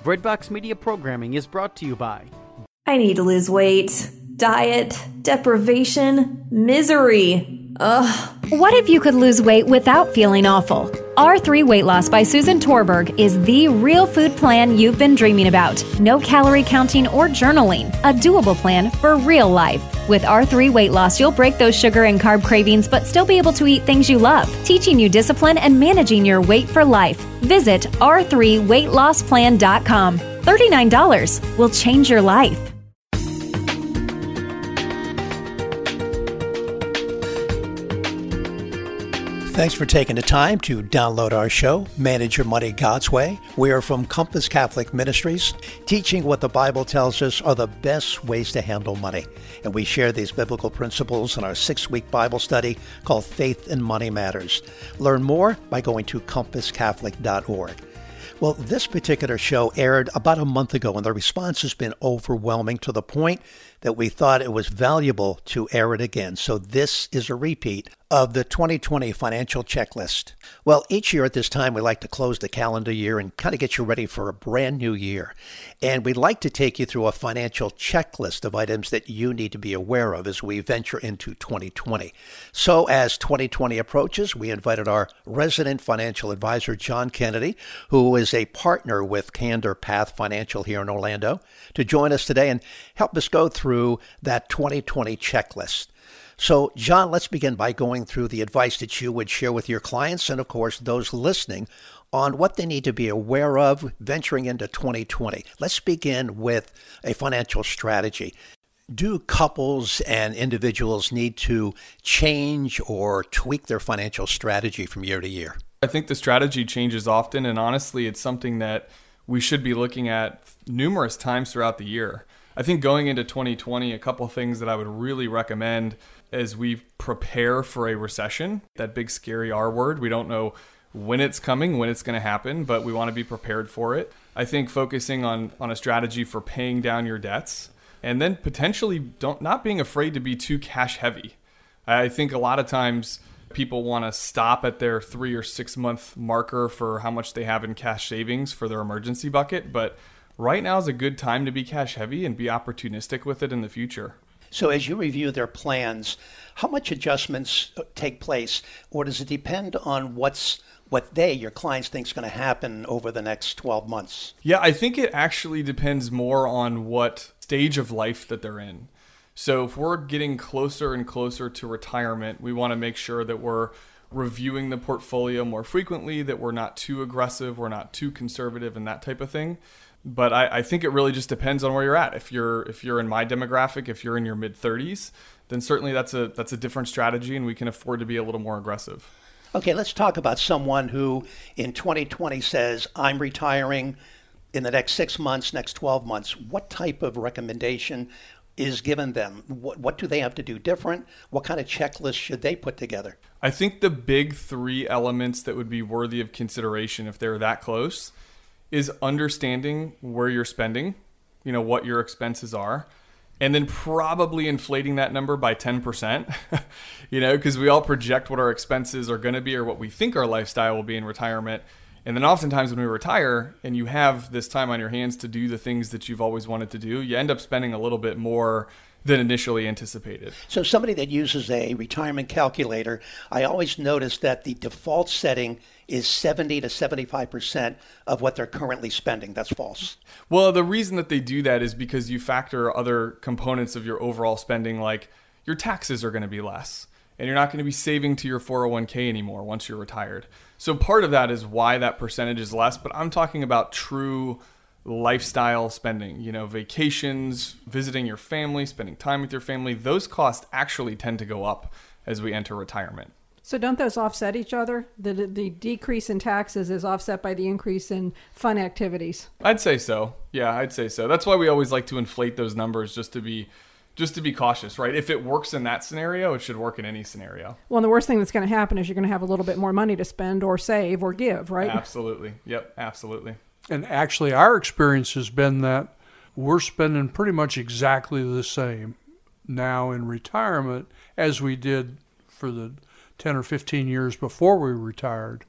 Breadbox Media programming is brought to you by... I need to lose weight. Diet, deprivation, misery. Ugh. What if you could lose weight without feeling awful? R3 Weight Loss by Susan Torberg is the real food plan you've been dreaming about. No calorie counting or journaling. A doable plan for real life. With R3 Weight Loss, you'll break those sugar and carb cravings but still be able to eat things you love, teaching you discipline and managing your weight for life. Visit r3weightlossplan.com. $39 will change your life. Thanks for taking the time to download our show, Manage Your Money God's Way. We are from Compass Catholic Ministries, teaching what the Bible tells us are the best ways to handle money. And we share these biblical principles in our 6-week Bible study called Faith and Money Matters. Learn more by going to compasscatholic.org. Well, this particular show aired about a month ago, and the response has been overwhelming to the point that we thought it was valuable to air it again. So this is a repeat of the 2020 financial checklist. Well, each year at this time, we like to close the calendar year and kind of get you ready for a brand new year. And we'd like to take you through a financial checklist of items that you need to be aware of as we venture into 2020. So as 2020 approaches, we invited our resident financial advisor, John Kennedy, who is a partner with Candor Path Financial here in Orlando, to join us today and help us go through that 2020 checklist. So, John, let's begin by going through the advice that you would share with your clients and, of course, those listening on what they need to be aware of venturing into 2020. Let's begin with a financial strategy. Do couples and individuals need to change or tweak their financial strategy from year to year? I think the strategy changes often, and honestly, it's something that we should be looking at numerous times throughout the year. I think going into 2020, a couple of things that I would really recommend as we prepare for a recession, that big scary R word. We don't know when it's coming, when it's going to happen, but we want to be prepared for it. I think focusing on a strategy for paying down your debts, and then potentially not being afraid to be too cash heavy. I think a lot of times people want to stop at their 3 or 6 month marker for how much they have in cash savings for their emergency bucket, but right now is a good time to be cash heavy and be opportunistic with it in the future. So as you review their plans, how much adjustments take place, or does it depend on what your clients think is going to happen over the next 12 months? Yeah, I think it actually depends more on what stage of life that they're in. So if we're getting closer and closer to retirement, we want to make sure that we're reviewing the portfolio more frequently, that we're not too aggressive, we're not too conservative, and that type of thing. But I think it really just depends on where you're at. If you're in my demographic, if you're in your mid-30s, then certainly that's a different strategy, and we can afford to be a little more aggressive. Okay, let's talk about someone who in 2020 says, I'm retiring in the next 6 months, next 12 months. What type of recommendation is given them? What do they have to do different? What kind of checklist should they put together? I think the big 3 elements that would be worthy of consideration if they're that close is understanding where you're spending, what your expenses are, and then probably inflating that number by 10%, because we all project what our expenses are going to be or what we think our lifestyle will be in retirement. And then oftentimes when we retire and you have this time on your hands to do the things that you've always wanted to do, you end up spending a little bit more than initially anticipated. So somebody that uses a retirement calculator, I always notice that the default setting is 70 to 75% of what they're currently spending. That's false. Well, the reason that they do that is because you factor other components of your overall spending, like your taxes are going to be less, and you're not going to be saving to your 401k anymore once you're retired. So part of that is why that percentage is less, but I'm talking about true lifestyle spending, vacations, visiting your family, spending time with your family. Those costs actually tend to go up as we enter retirement. So don't those offset each other? The decrease in taxes is offset by the increase in fun activities. I'd say so. Yeah, I'd say so. That's why we always like to inflate those numbers just to be cautious, right? If it works in that scenario, it should work in any scenario. Well, and the worst thing that's going to happen is you're going to have a little bit more money to spend or save or give, right? Absolutely. Yep, absolutely. And actually, our experience has been that we're spending pretty much exactly the same now in retirement as we did for the 10 or 15 years before we retired.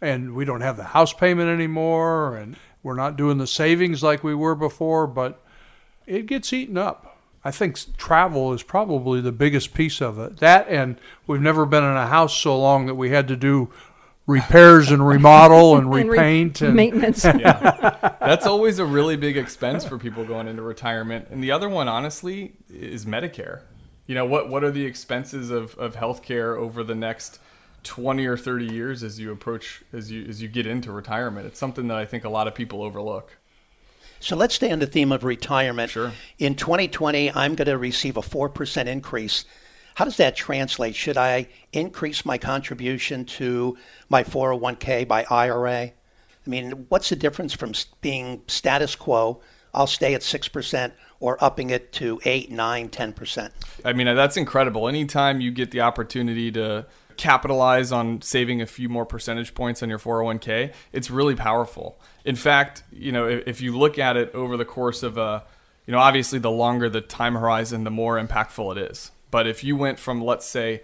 and we don't have the house payment anymore, and we're not doing the savings like we were before, but it gets eaten up. I think travel is probably the biggest piece of it. That, and we've never been in a house so long that we had to do repairs and remodel and repaint and maintenance. Yeah. That's always a really big expense for people going into retirement. And the other one, honestly, is Medicare. You know, what are the expenses of healthcare over the next 20 or 30 years as you approach, as you get into retirement? It's something that I think a lot of people overlook. So let's stay on the theme of retirement. Sure. In 2020, I'm going to receive a 4% increase. How does that translate? Should I increase my contribution to my 401k by IRA? I mean, what's the difference from being status quo, I'll stay at 6%, or upping it to 8, 9, 10%? I mean, that's incredible. Anytime you get the opportunity to capitalize on saving a few more percentage points on your 401k, it's really powerful. In fact, you know, if you look at it over the course of obviously the longer the time horizon, the more impactful it is. But if you went from, let's say,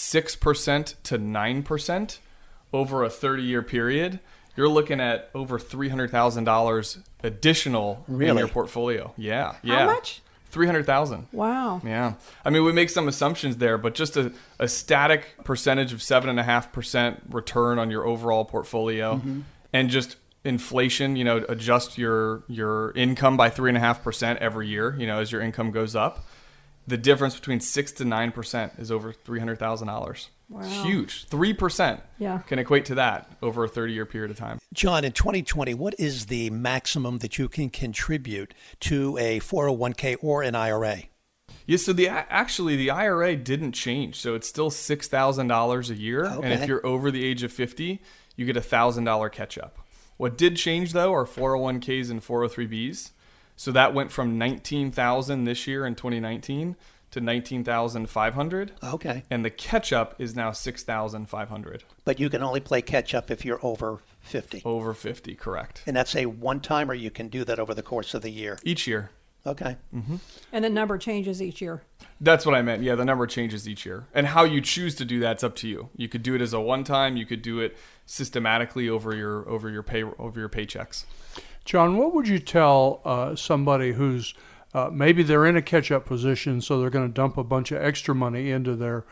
6% to 9% over a 30-year period, you're looking at over $300,000 additional in your portfolio. Yeah. How much? $300,000. Wow. Yeah. I mean, we make some assumptions there, but just a static percentage of 7.5% return on your overall portfolio, and just inflation, you know, adjust your income by 3.5% every year, you know, as your income goes up. The difference between 6 to 9% is over $300,000. Wow. Huge. 3% can equate to that over a 30-year period of time. John, in 2020, what is the maximum that you can contribute to a 401k or an IRA? Yeah, so the IRA didn't change. So it's still $6,000 a year. Okay. And if you're over the age of 50, you get a $1,000 catch-up. What did change, though, are 401ks and 403bs. So that went from $19,000 this year in 2019 to $19,500. Okay. And the catch-up is now $6,500. But you can only play catch-up if you're over 50. Over 50, correct. And that's a one-time, or you can do that over the course of the year? Each year. Okay. Mm-hmm. And the number changes each year. That's what I meant. Yeah, the number changes each year. And how you choose to do that's up to you. You could do it as a one-time. You could do it systematically over your paychecks. John, what would you tell somebody who's maybe they're in a catch-up position, so they're going to dump a bunch of extra money into their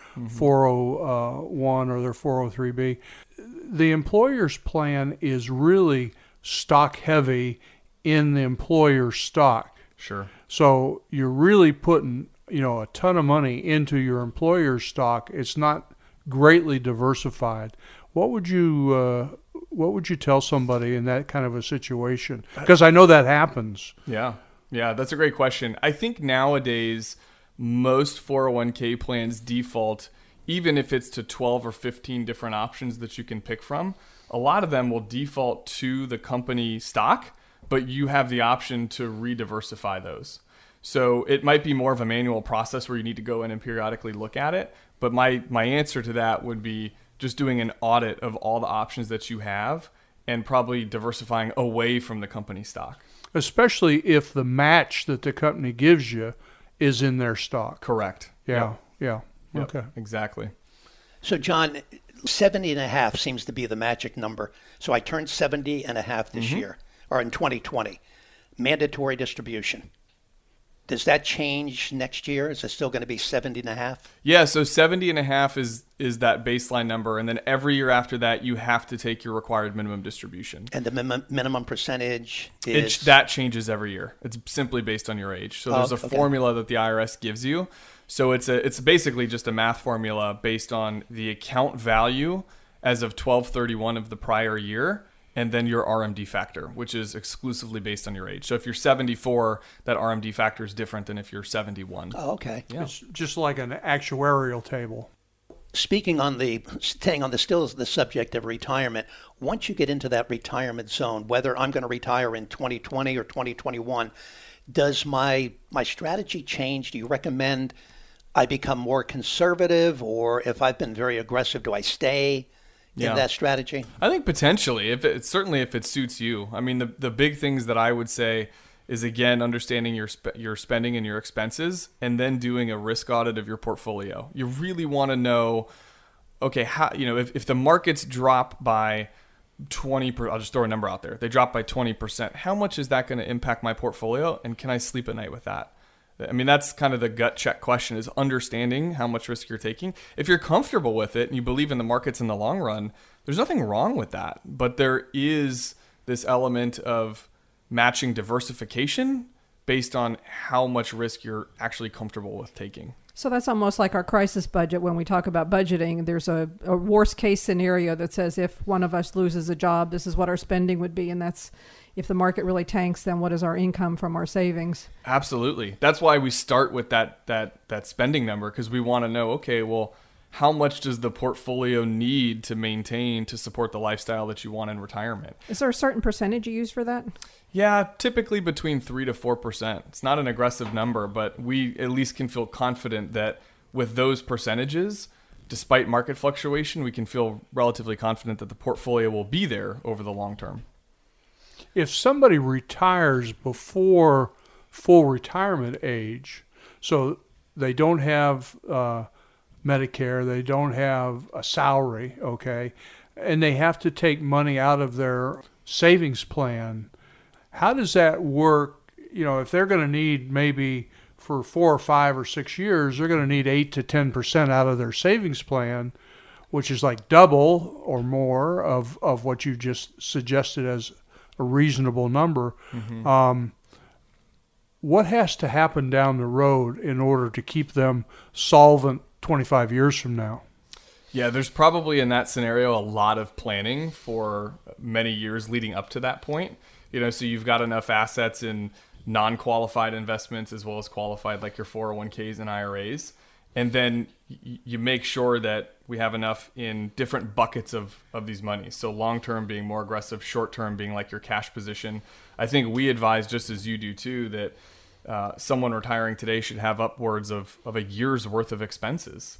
401 or their 403b? The employer's plan is really stock-heavy in the employer's stock. Sure. So you're really putting, a ton of money into your employer's stock. It's not greatly diversified. What would you tell somebody in that kind of a situation? Because I know that happens. Yeah, that's a great question. I think nowadays most 401k plans default, even if it's to 12 or 15 different options that you can pick from, a lot of them will default to the company stock, but you have the option to re-diversify those. So it might be more of a manual process where you need to go in and periodically look at it. But my answer to that would be just doing an audit of all the options that you have and probably diversifying away from the company stock. Especially if the match that the company gives you is in their stock. Correct. Yeah. Yep. Okay. Exactly. So, John, 70.5 seems to be the magic number. So I turned 70.5 this year, or in 2020. Mandatory distribution. Does that change next year? Is it still going to be 70.5? Yeah, so 70.5 is that baseline number, and then every year after that, you have to take your required minimum distribution. And the minimum percentage is? That changes every year. It's simply based on your age. So there's a formula that the IRS gives you. So it's basically just a math formula based on the account value as of 12/31 of the prior year, and then your RMD factor, which is exclusively based on your age. So if you're 74, that RMD factor is different than if you're 71. Oh, okay. Yeah. It's just like an actuarial table. Staying on the subject of retirement, once you get into that retirement zone, whether I'm going to retire in 2020 or 2021, does my strategy change? Do you recommend I become more conservative, or if I've been very aggressive, do I stay in that strategy? I think potentially, if it suits you. I mean, the big things that I would say is, again, understanding your spending and your expenses, and then doing a risk audit of your portfolio. You really want to know, okay, how, if the markets drop by I'll just throw a number out there. They drop by 20%. How much is that going to impact my portfolio? And can I sleep at night with that? I mean, that's kind of the gut check question, is understanding how much risk you're taking. If you're comfortable with it and you believe in the markets in the long run, there's nothing wrong with that. But there is this element of matching diversification based on how much risk you're actually comfortable with taking. So that's almost like our crisis budget. When we talk about budgeting, there's a worst case scenario that says if one of us loses a job, this is what our spending would be. And that's, if the market really tanks, then what is our income from our savings? Absolutely. That's why we start with that spending number, because we want to know, okay, well, how much does the portfolio need to maintain to support the lifestyle that you want in retirement? Is there a certain percentage you use for that? Yeah, typically between 3 to 4%. It's not an aggressive number, but we at least can feel confident that with those percentages, despite market fluctuation, we can feel relatively confident that the portfolio will be there over the long term. If somebody retires before full retirement age, so they don't have Medicare, they don't have a salary, okay, and they have to take money out of their savings plan, how does that work? You know, if they're going to need maybe for 4 or 5 or 6 years, they're going to need 8 to 10% out of their savings plan, which is like double or more of what you just suggested as a reasonable number. Mm-hmm. What has to happen down the road in order to keep them solvent 25 years from now? Yeah, there's probably in that scenario a lot of planning for many years leading up to that point. You know, so you've got enough assets in non-qualified investments as well as qualified, like your 401ks and IRAs. And then you make sure that we have enough in different buckets of these monies. So long-term being more aggressive, short-term being like your cash position. I think we advise, just as you do too, that someone retiring today should have upwards of a year's worth of expenses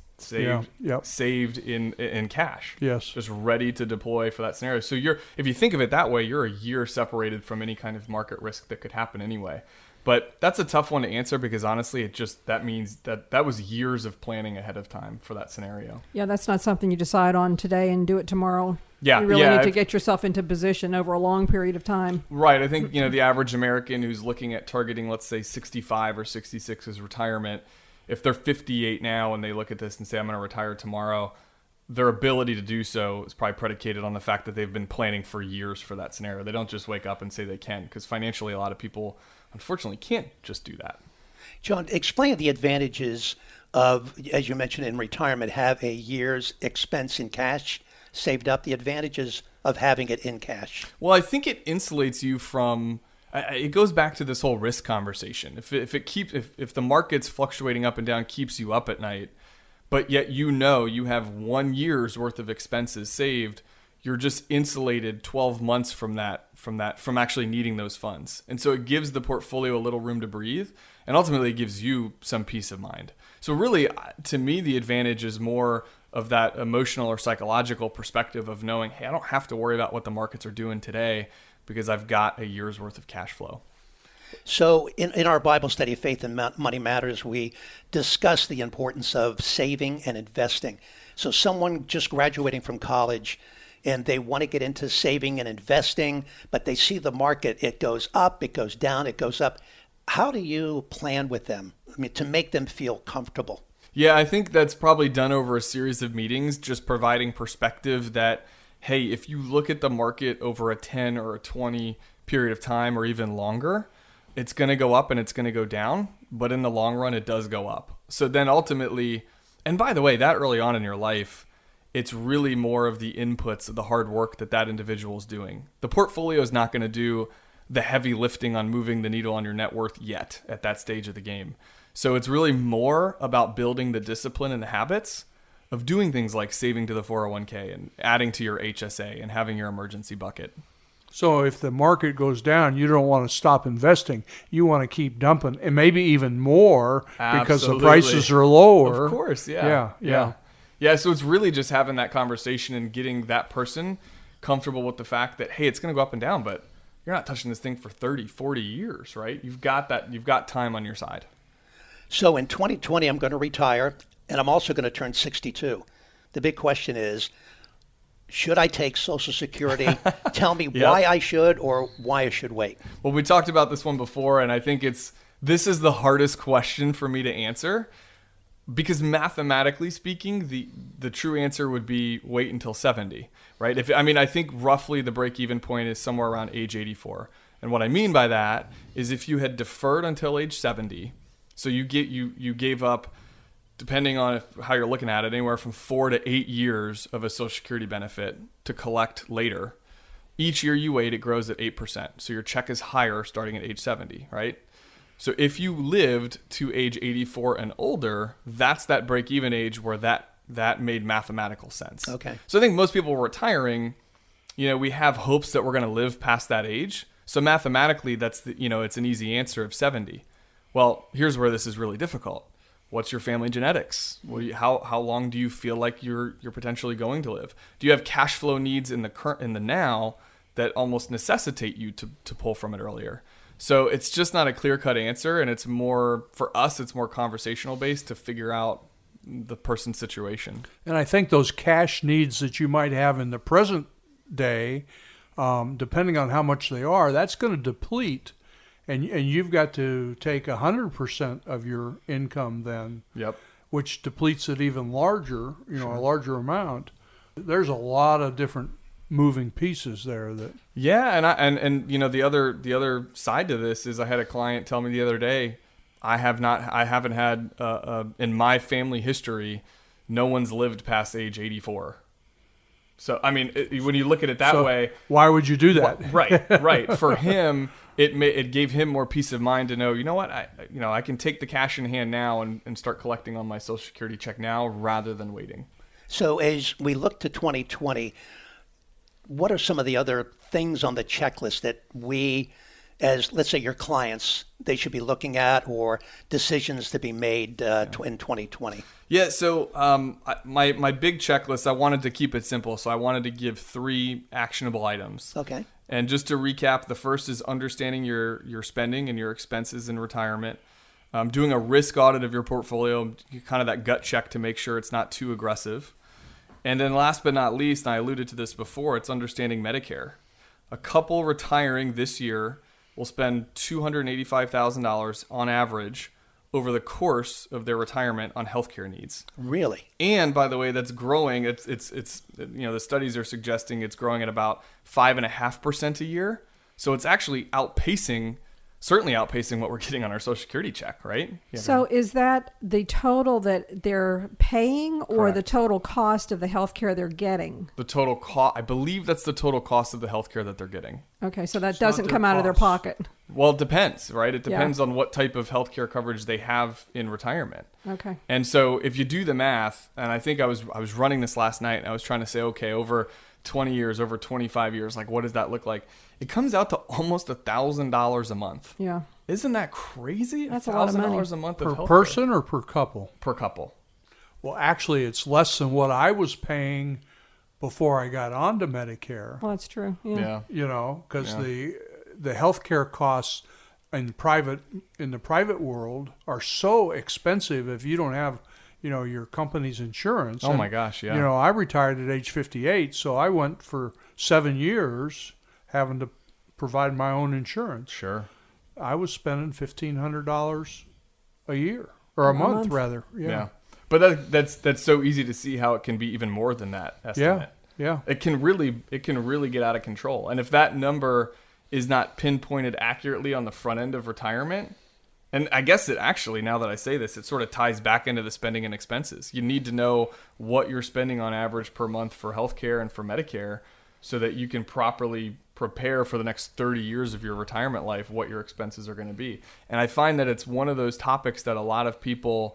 saved in cash. Yes. Just ready to deploy for that scenario. So if you think of it that way, you're a year separated from any kind of market risk that could happen anyway. But that's a tough one to answer, because honestly, that means that was years of planning ahead of time for that scenario. Yeah, that's not something you decide on today and do it tomorrow. Yeah, you really need to get yourself into position over a long period of time. Right. I think, the average American who's looking at targeting, let's say 65 or 66 as retirement, if they're 58 now and they look at this and say, I'm going to retire tomorrow, their ability to do so is probably predicated on the fact that they've been planning for years for that scenario. They don't just wake up and say they can, because financially a lot of people unfortunately can't just do that. John, explain the advantages of, as you mentioned, in retirement, have a year's expense in cash saved up, the advantages of having it in cash. Well, I think it insulates you from, it goes back to this whole risk conversation. If the market's fluctuating up and down keeps you up at night, but yet you have 1 year's worth of expenses saved, you're just insulated 12 months from actually needing those funds. And so it gives the portfolio a little room to breathe, and ultimately it gives you some peace of mind. So really, to me, the advantage is more of that emotional or psychological perspective of knowing, hey, I don't have to worry about what the markets are doing today because I've got a year's worth of cash flow. So in our Bible study, Faith and Money Matters, we discuss the importance of saving and investing. So someone just graduating from college and they want to get into saving and investing, but they see the market, it goes up, it goes down, it goes up. How do you plan with them, to make them feel comfortable? Yeah, I think that's probably done over a series of meetings, just providing perspective that, hey, if you look at the market over a 10 or a 20 period of time or even longer, it's going to go up and it's going to go down, but in the long run, it does go up. So then ultimately, and by the way, that early on in your life, it's really more of the inputs of the hard work that individual is doing. The portfolio is not going to do the heavy lifting on moving the needle on your net worth yet at that stage of the game. So it's really more about building the discipline and the habits of doing things like saving to the 401k and adding to your HSA and having your emergency bucket. So if the market goes down, you don't want to stop investing. You want to keep dumping, and maybe even more. Absolutely. Because the prices are lower. Of course, yeah. Yeah, so it's really just having that conversation and getting that person comfortable with the fact that, hey, it's going to go up and down, but you're not touching this thing for 30, 40 years, right? You've got time on your side. So in 2020, I'm going to retire, and I'm also going to turn 62. The big question is, Should I take Social Security? Tell me why I should or why I should wait. Well, we talked about this one before, and I think this is the hardest question for me to answer, because mathematically speaking, the true answer would be wait until 70, right? I think roughly the break-even point is somewhere around age 84. And what I mean by that is if you had deferred until age 70, so you gave up, depending on how you're looking at it, anywhere from 4 to 8 years of a Social Security benefit to collect later. Each year you wait, it grows at 8%. So your check is higher starting at age 70, right? So if you lived to age 84 and older, that's that break-even age where that made mathematical sense. Okay. So I think most people retiring, we have hopes that we're going to live past that age. So mathematically, that's it's an easy answer of 70. Well, here's where this is really difficult. What's your family genetics? How long do you feel like you're potentially going to live? Do you have cash flow needs in the now that almost necessitate you to pull from it earlier? So it's just not a clear-cut answer, and it's more conversational based to figure out the person's situation. And I think those cash needs that you might have in the present day, depending on how much they are, that's going to deplete. And you've got to take 100% of your income then, which depletes it even larger, a larger amount. There's a lot of different moving pieces there. And the other side to this is I had a client tell me the other day, I haven't had in my family history, no one's lived past age 84. So when you look at it that way, why would you do that? Right. For him, it gave him more peace of mind to know, I can take the cash in hand now and start collecting on my Social Security check now rather than waiting. So as we look to 2020, what are some of the other things on the checklist that we, as let's say your clients, they should be looking at, or decisions to be made in 2020? Yeah, so my big checklist, I wanted to keep it simple. So I wanted to give 3 actionable items. Okay. And just to recap, the first is understanding your spending and your expenses in retirement. Doing a risk audit of your portfolio, kind of that gut check to make sure it's not too aggressive. And then last but not least, and I alluded to this before, it's understanding Medicare. A couple retiring this year will spend $285,000 on average over the course of their retirement on healthcare needs. Really? And by the way, that's growing. It's the studies are suggesting it's growing at about 5.5% a year. So it's actually certainly outpacing what we're getting on our Social Security check, right? So is that the total that they're paying, or Correct. the total cost of the healthcare they're getting? The total cost, I believe that's the total cost of the healthcare that they're getting. Okay, so that It's doesn't not come their out of their costs. pocket. Well, it depends, right? It depends on what type of healthcare coverage they have in retirement. Okay. And so if you do the math, and I think I was running this last night, and I was trying to say, okay, over 20 years, over 25 years, like what does that look like? It comes out to almost $1,000 a month. Yeah. Isn't that crazy? That's a lot of money. $1,000 a month Per of healthcare. person or per couple? Per couple. Well, actually, it's less than what I was paying before I got onto Medicare. Well, that's true. Yeah. Because the healthcare costs in the private world are so expensive if you don't have your company's insurance. Oh my gosh, yeah. I retired at age 58, so I went for 7 years having to provide my own insurance. Sure. I was spending $1,500 a year, or a month rather. Yeah. But that's so easy to see how it can be even more than that estimate. Yeah. It can really get out of control. And if that number is not pinpointed accurately on the front end of retirement, and I guess it actually, now that I say this, it sort of ties back into the spending and expenses. You need to know what you're spending on average per month for healthcare and for Medicare so that you can properly prepare for the next 30 years of your retirement life what your expenses are going to be. And I find that it's one of those topics that a lot of people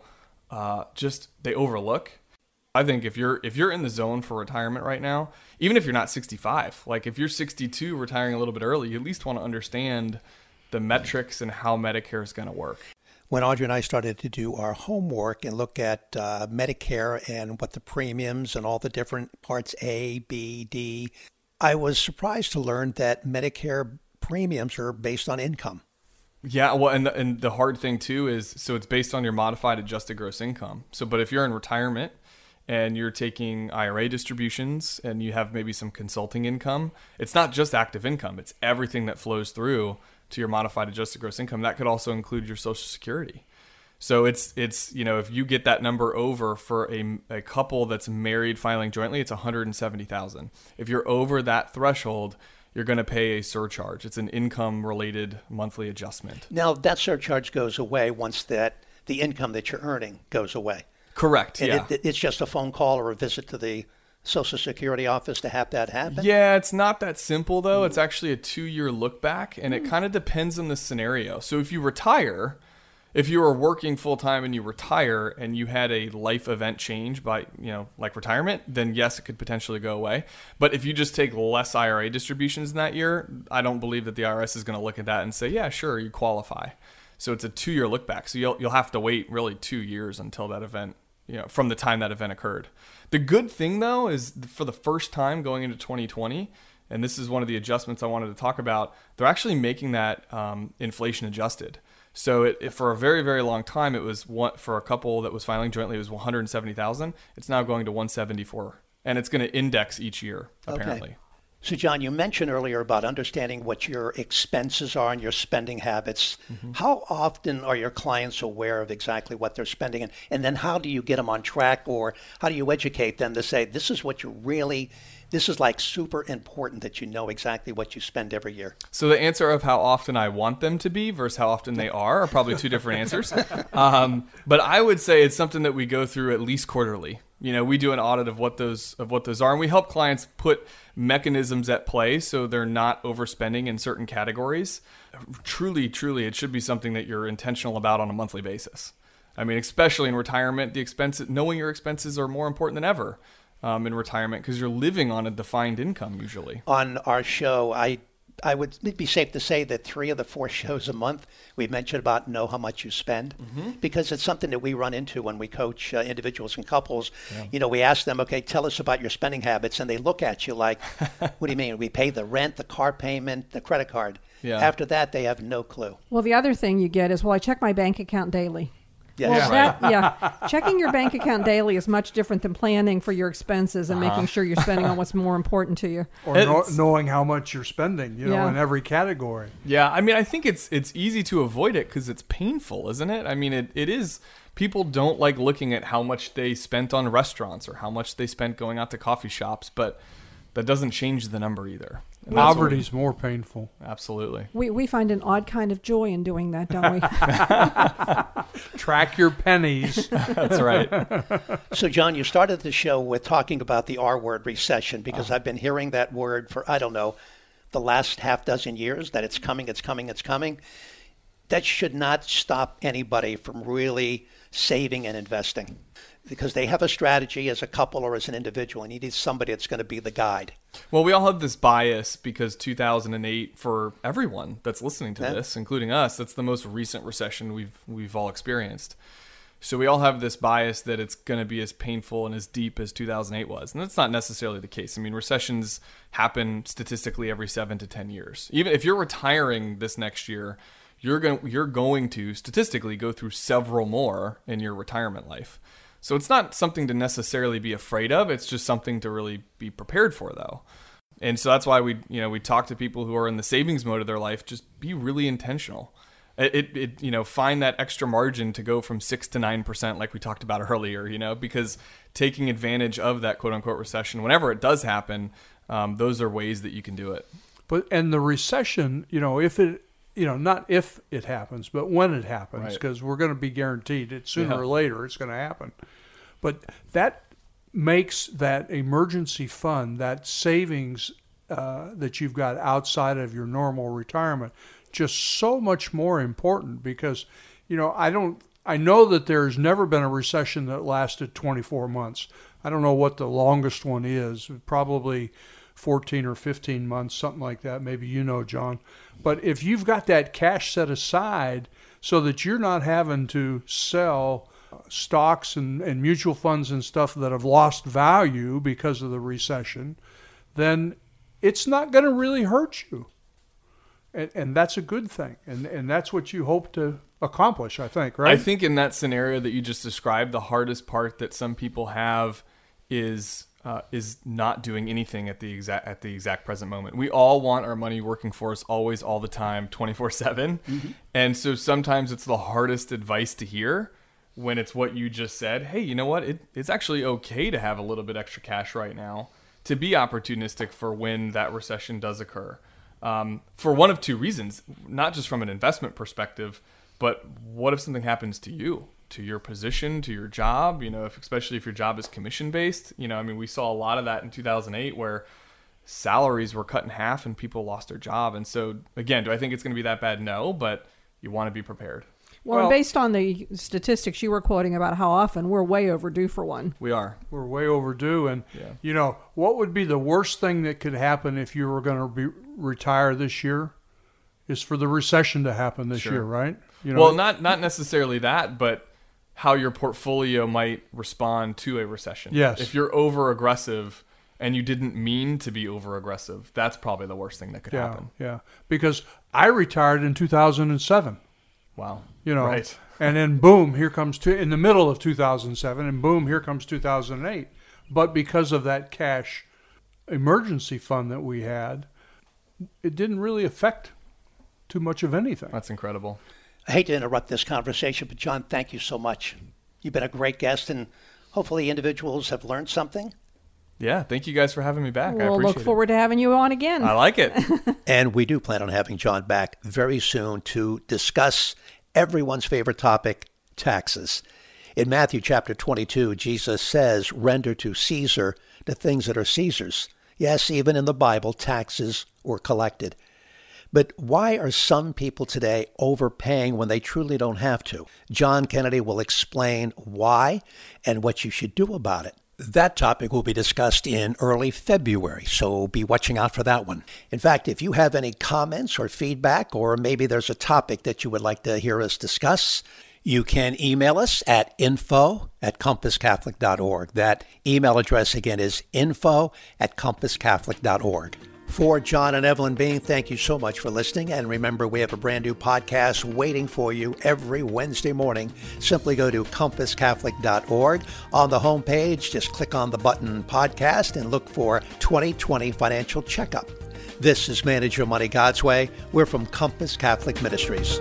they overlook. I think if you're in the zone for retirement right now, even if you're not 65, like if you're 62 retiring a little bit early, you at least want to understand the metrics and how Medicare is going to work. When Audrey and I started to do our homework and look at Medicare and what the premiums and all the different parts A, B, D, I was surprised to learn that Medicare premiums are based on income. Yeah, well, and the hard thing too is, so it's based on your modified adjusted gross income. So, but if you're in retirement and you're taking IRA distributions and you have maybe some consulting income, it's not just active income. It's everything that flows through to your modified adjusted gross income. That could also include your Social Security. So it's if you get that number over for a couple that's married filing jointly, it's $170,000. If you're over that threshold, you're going to pay a surcharge. It's an income-related monthly adjustment. Now, that surcharge goes away once the income that you're earning goes away. Correct, And yeah. it's just a phone call or a visit to the Social Security office to have that happen? Yeah, it's not that simple, though. It's actually a 2-year look back, and it kind of depends on the scenario. So if you retire, if you were working full-time and you retire and you had a life event change by, like retirement, then yes, it could potentially go away. But if you just take less IRA distributions in that year, I don't believe that the IRS is going to look at that and say, yeah, sure, you qualify. So it's a 2-year look back. So you'll have to wait really 2 years until that event, from the time that event occurred. The good thing, though, is for the first time going into 2020, and this is one of the adjustments I wanted to talk about, they're actually making that inflation adjusted. So it for a very, very long time, it was for a couple that was filing jointly, it was $170,000. It's now going to $174,000, and it's going to index each year, apparently. Okay. So, John, you mentioned earlier about understanding what your expenses are and your spending habits. Mm-hmm. How often are your clients aware of exactly what they're spending? And then how do you get them on track, or how do you educate them to say, this is like super important that you know exactly what you spend every year? So the answer of how often I want them to be versus how often they are probably two different answers. But I would say it's something that we go through at least quarterly. We do an audit of what those are, and we help clients put mechanisms at play so they're not overspending in certain categories. Truly, it should be something that you're intentional about on a monthly basis. I mean, especially in retirement, knowing your expenses are more important than ever in retirement, because you're living on a defined income usually. On our show, I would be safe to say that 3 of the 4 shows a month we mentioned about know how much you spend, because it's something that we run into when we coach individuals and couples. Yeah. We ask them, okay, tell us about your spending habits, and they look at you like, what do you mean? We pay the rent, the car payment, the credit card. Yeah. After that, they have no clue. Well, the other thing you get is, I check my bank account daily. Yes. Well, checking your bank account daily is much different than planning for your expenses and making sure you're spending on what's more important to you. Or knowing how much you're spending, in every category. Yeah, I mean, I think it's easy to avoid it because it's painful, isn't it? I mean, it is. People don't like looking at how much they spent on restaurants or how much they spent going out to coffee shops, but that doesn't change the number either. Poverty's more painful. Absolutely. We find an odd kind of joy in doing that, don't we? Track your pennies. That's right. So, John, you started the show with talking about the R word, recession, because I've been hearing that word for, the last half dozen years, that it's coming. That should not stop anybody from really saving and investing, because they have a strategy as a couple or as an individual, and you need somebody that's going to be the guide. Well, we all have this bias because 2008, for everyone that's listening to this, including us, that's the most recent recession we've all experienced. So we all have this bias that it's going to be as painful and as deep as 2008 was. And that's not necessarily the case. I mean, recessions happen statistically every 7 to 10 years. Even if you're retiring this next year, you're going to statistically go through several more in your retirement life. So it's not something to necessarily be afraid of. It's just something to really be prepared for, though. And so that's why we talk to people who are in the savings mode of their life. Just be really intentional. Find that extra margin to go from 6 to 9%, like we talked about earlier. Because taking advantage of that quote unquote recession, whenever it does happen, those are ways that you can do it. And the recession, if it. Not if it happens, but when it happens, because we're going to be guaranteed it sooner or later it's going to happen. But that makes that emergency fund, that savings that you've got outside of your normal retirement, just so much more important, because, I know that there's never been a recession that lasted 24 months. I don't know what the longest one is, probably 14 or 15 months, something like that. Maybe John. But if you've got that cash set aside so that you're not having to sell stocks and mutual funds and stuff that have lost value because of the recession, then it's not going to really hurt you. And that's a good thing. And that's what you hope to accomplish, I think, right? I think in that scenario that you just described, the hardest part that some people have is not doing anything at the exact present moment. We all want our money working for us always, all the time, 24/7. Mm-hmm. And so sometimes it's the hardest advice to hear when it's what you just said. Hey, you know what? It's actually okay to have a little bit extra cash right now, to be opportunistic for when that recession does occur. For one of two reasons, not just from an investment perspective, but what if something happens to you, to your position, to your job, especially if your job is commission based. We saw a lot of that in 2008 where salaries were cut in half and people lost their job. And so again, do I think it's going to be that bad? No, but you want to be prepared. Well, based on the statistics you were quoting about how often, we're way overdue for one. We are. We're way overdue. And, what would be the worst thing that could happen if you were going to retire this year is for the recession to happen this year, right? Well, not necessarily that, but how your portfolio might respond to a recession. Yes. If you're over-aggressive and you didn't mean to be over-aggressive, that's probably the worst thing that could happen. Yeah, because I retired in 2007. Wow. Right. And then boom, here comes in the middle of 2007, and boom, here comes 2008. But because of that cash emergency fund that we had, it didn't really affect too much of anything. That's incredible. I hate to interrupt this conversation, but John, thank you so much. You've been a great guest, and hopefully individuals have learned something. Yeah, thank you guys for having me back. I We'll appreciate look forward to having you on again. I like it. And we do plan on having John back very soon to discuss everyone's favorite topic, taxes. In Matthew chapter 22, Jesus says, render to Caesar the things that are Caesar's. Yes, even in the Bible, taxes were collected. But why are some people today overpaying when they truly don't have to? John Kennedy will explain why and what you should do about it. That topic will be discussed in early February, so be watching out for that one. In fact, if you have any comments or feedback, or maybe there's a topic that you would like to hear us discuss, you can email us at info@compasscatholic.org. That email address again is info@compasscatholic.org. For John and Evelyn Bean, thank you so much for listening. And remember, we have a brand new podcast waiting for you every Wednesday morning. Simply go to compasscatholic.org. On the homepage, just click on the button podcast and look for 2020 Financial Checkup. This is Manage Your Money God's Way. We're from Compass Catholic Ministries.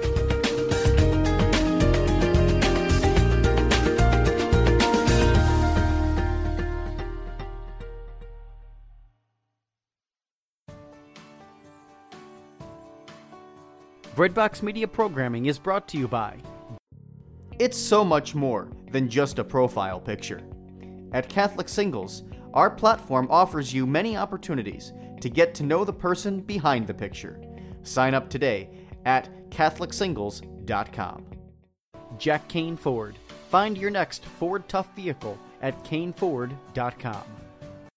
Breadbox Media programming is brought to you by. It's so much more than just a profile picture. At Catholic Singles, our platform offers you many opportunities to get to know the person behind the picture. Sign up today at CatholicSingles.com. Jack Kane Ford. Find your next Ford Tough vehicle at CaneFord.com.